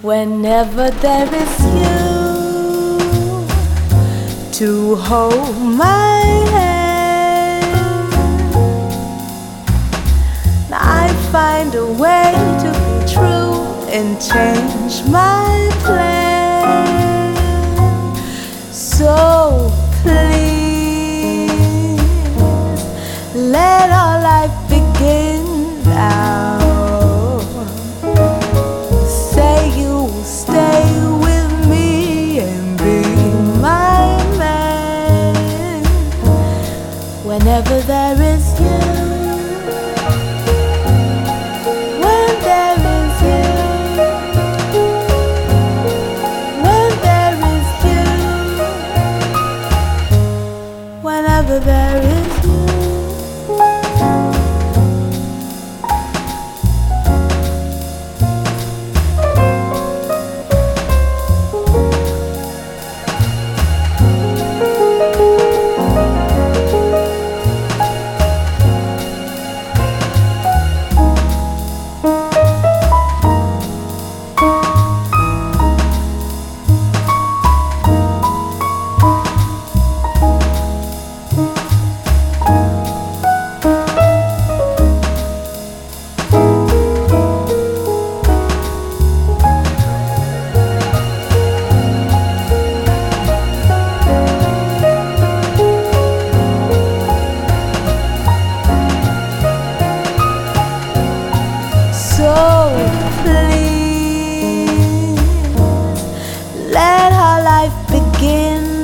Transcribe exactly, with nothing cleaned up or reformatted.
Whenever there is you to hold my hand, I find a way to be true and change my plan. So please let our life begin now. Say you will stay with me and be my man. Whenever there is you, when there is you, when there is you, whenever there is you. So please let our life begin